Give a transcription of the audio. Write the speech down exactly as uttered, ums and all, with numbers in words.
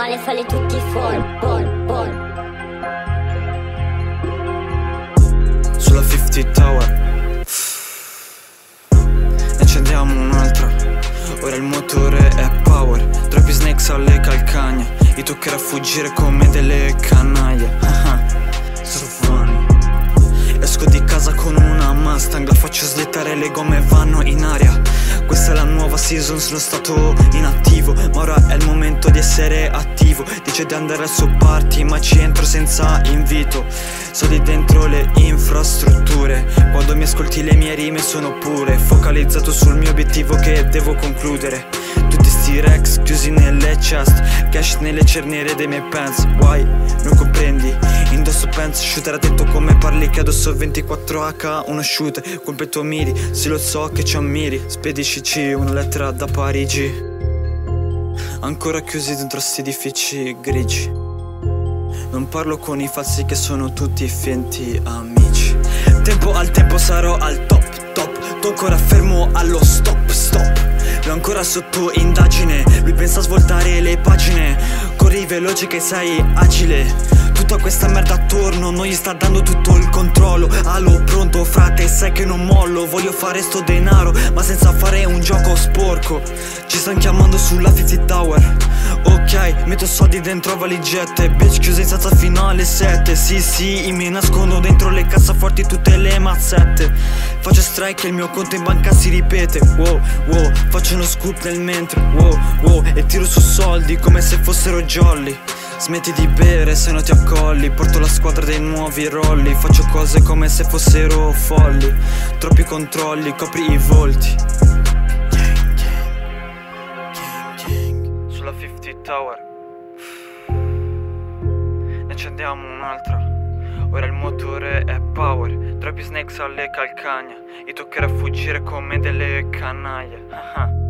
male, falli tutti fall, fall, fall. Sulla cinquanta Tower ne accendiamo un'altra. Ora il motore è power. Troppi snakes alle calcagna. I toccherà fuggire come delle canaglie. So funny. Esco di casa con una Mustang, la faccio slittare, le gomme vanno in aria. Questa è la nuova season, sono stato inattivo, ma ora è il momento di essere attivo. Dice di andare al suo party, ma ci entro senza invito. Sono lì dentro le infrastrutture. Quando mi ascolti le mie rime sono pure focalizzato sul mio obiettivo che devo concludere. Tutti sti rex chiusi nelle chest, cash nelle cerniere dei miei pants. Why? Non comprendi? Indosso pants, shooter attento come parli, che addosso ventiquattro acca, uno shooter, colpe tuoi miri, sì lo so che ci ammiri. Spedicici una lettera da Parigi, ancora chiusi dentro sti edifici grigi. Non parlo con i falsi che sono tutti finti amici. Tempo al tempo sarò al top, top. Tu ancora fermo allo stop, stop. L'ho ancora sotto indagine. Lui pensa a svoltare le pagine. Corri veloce che sei agile. Tutta questa merda attorno non gli sta dando tutto il controllo. Allo pronto frate, sai che non mollo. Voglio fare sto denaro ma senza fare un gioco sporco. Ci stanno chiamando sulla cinquanta Tower. Ok, metto soldi dentro valigette. Bitch chiusa in stanza finale sette. Sì sì, mi nascondo dentro le cassaforti tutte le mazzette. Faccio strike e il mio conto in banca si ripete. Wow, wow, faccio uno scoop nel mentre. Wow, wow, e tiro su soldi come se fossero jolly. Smetti di bere se no ti accolli. Porto la squadra dei nuovi rolli. Faccio cose come se fossero folli. Troppi controlli, copri i volti. Gang, gang, gang, gang. Sulla cinquanta Tower ne accendiamo un'altra. Ora il motore è power. Troppi snakes alle calcagna. I toccherà fuggire come delle canaglie.